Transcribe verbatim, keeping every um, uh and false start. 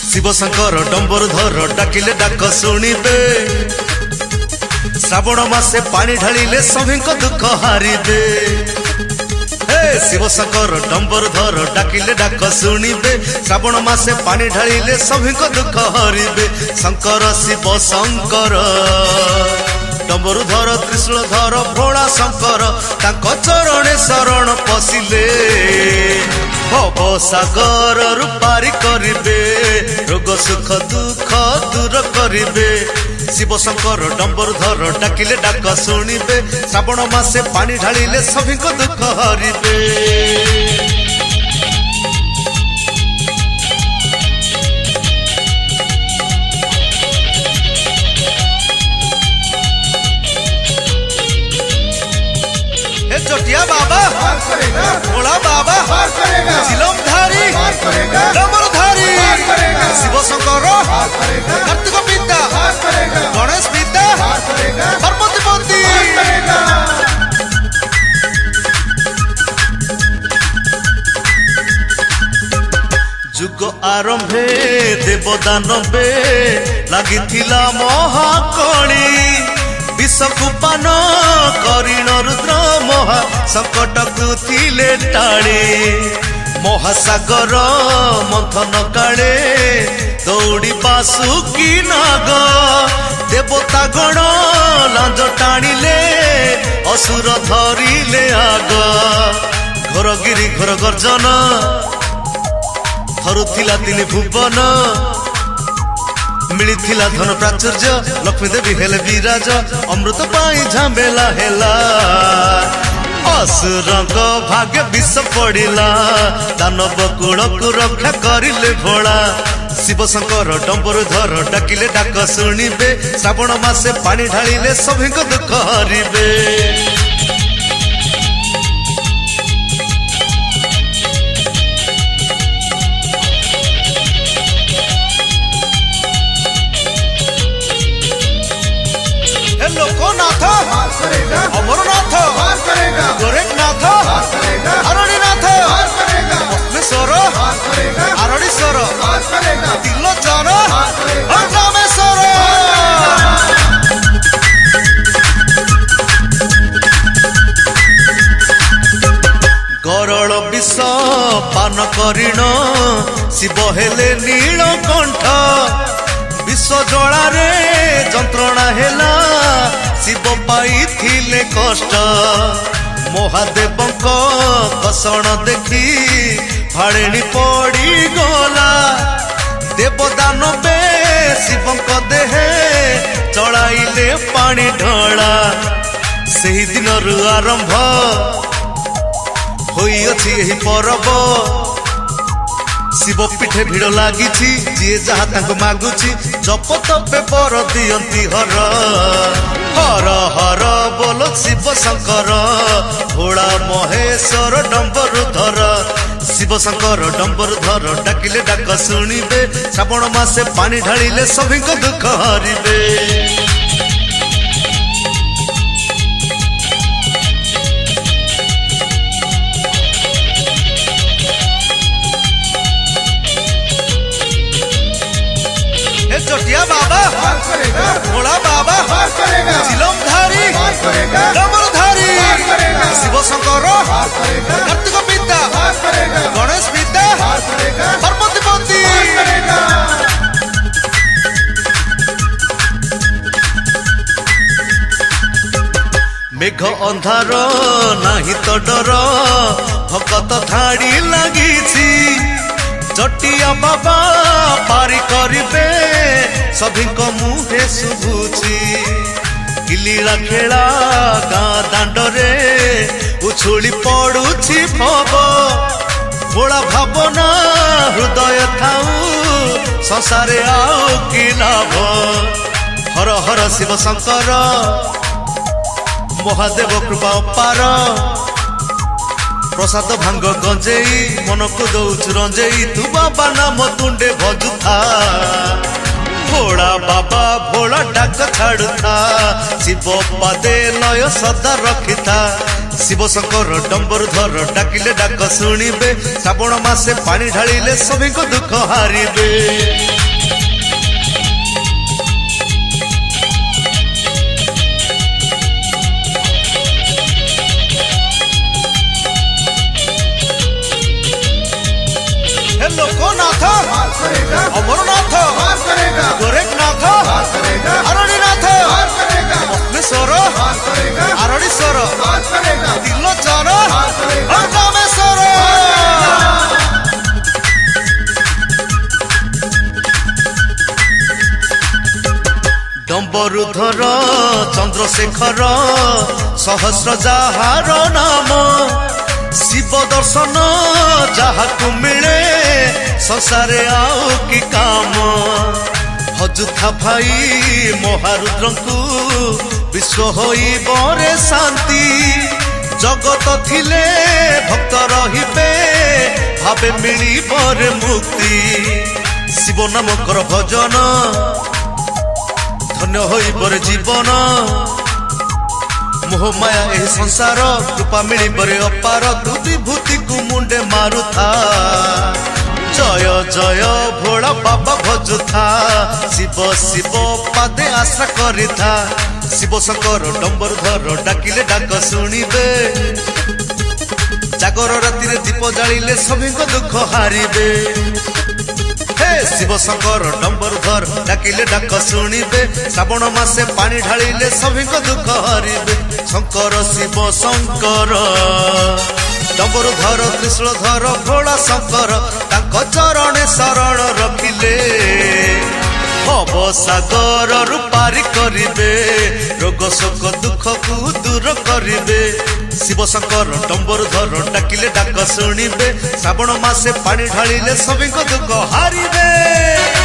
शिव शंकर डंबर धर डाकिले डाक शुणिबे श्रावण मासे पानी ढालिले सभी दुख हारिबे शिव शंकर डंबर धर डाकिले डाक शुणिबे श्रावण मासे पानी ढालिले सभी दुख हरिबे शंकर शिव शंकर डंबर धर त्रिशूल धर भोला शंकर तांको चरणे शरण पशिले भव सागर रूपारी करिबे रोग सुख दुख दूर करिबे शिव शंकर डंबर धर डाकिले डाक शुणिबे श्रावण मासे पानी ढालिले सभी दुख हरिबे। चटिया बाबा भोला बाबा चिलमधारी डंबरधारी शिव शंकर कार्तिक पिता गणेश पिता पार्वती पति जुग आरंभे देवदानवे लागिथिला महाकणी विषकुपान करीण रुद्र महा संकट कुथिले टाणी महासागर मंथन काले दौड़ी बासुकी नाग देवता गण लांज टाणिले असुर धरिले आग घोर गिरी घोर गर्जन थरुथिला तीन भुवन मिलिथिला धन प्राचुर्य लक्ष्मी देवी हेले विराज अमृत पाई झामेला हेला असुरंग भाग्य विष पड़िला दानव कूल को रक्षा करिले भोला शिव शंकर डंबर धर डाकिले डाक शुणिबे श्रावण मासे पानी ढालिले सभी दुख हरिबे। लोकनाथ अमरनाथ गोरखनाथ अरणीनाथ पद्मेश्वर आरणीश्वर तिलोचन रामेश्वर गरल विष पान करीण शिव हेले नीलकंठ विश्व जलारे जंत्रणा हेला शिव पाई थिले कष्ट महादेवंक कषण देखी भाड़ेणी पड़ी गला देवदानवे शिवंक देहे चढ़ाइले पानी ढला सेही दिन आरंभ होई अछि एही परब शिव पीठे भिड़ लगी जी जहा तांको मागुची जप तपे बर दियंती हर हर हर बोलो शिव शंकर भोला महेश्वर डंबर धर शिव शंकर डंबर धर डाकिले डाक शुणिबे श्रावण मासे पानी ढालिले सभी दुख हरिबे। चटिया बाबा भोला बाबा चिलमधारी डंबरधारी शिव शंकर कार्तिक पिता गणेश पिता पार्वती पति मेघ अंधार नाही तो डर भगत धाड़ी लगी चटिया बाबा पारी करिबे सभी को मुहे शुभुची किलीला खेला गाँ दांडरे उछुली पड़ुछि भव भोला भावना हृदय थाऊ संसारे आउ कि लाभ हर हर शिव शंकर महादेव कृपा पार प्रसाद भांग गंजेई मन को दौचु रंजेई तू बाबा नाम तुंडे भजुथा भोला बाबा भोला डाक छाड़ुथा शिव पादे लय सदा रखिथा शिव शंकर डंबर धर डाकिले डाक शुणिबे श्रावण मासे पानी ढालिले सभी को दुख हारिबे। लोकनाथ अमरनाथ गोरखनाथ अरणीनाथ अग्निश्वर आरणीश्वर त्रिलोचन रामेश्वर। डंबरुधर चंद्रशेखर सहस्र जाहार नाम शिव दर्शन जहाकु मिले संसारे आउ कि काम। हजुथा भाई महारुद्रंकु विश्व होई बरे शांति जगत थिले भक्त रहिबे भावे मिली बरे मुक्ति। शिव नामकर भजन धन्य होई बरे जीवन मोह माया एही संसार कृपा मिली बरे अपार तू विभूति को मुंडे मारुथा। जय जय भोला बाबा भजुथा शिव शिव पादे आशा करिथा। शिव शंकर डंबर धर डाकिले डाक शुणिबे जागर राति दीप जालिले सभी को दुख हारिबे। हे शिव शंकर डंबर धर डाकिले डाक शुणिबे श्रावण मासे पानी ढालिले सभी को दुख हारिबे। शंकर शिव शंकर डंबर धर त्रिशूल धर भोला शंकर तांको चरणे शरण रखिले भव सागर रु पारी करिबे रोग शोक दुख को दूर करिबे। शिव शंकर डंबर धर डाकिले डाक शुणिबे श्रावण मासे पानी ढालिले सभी को दुख हारिबे।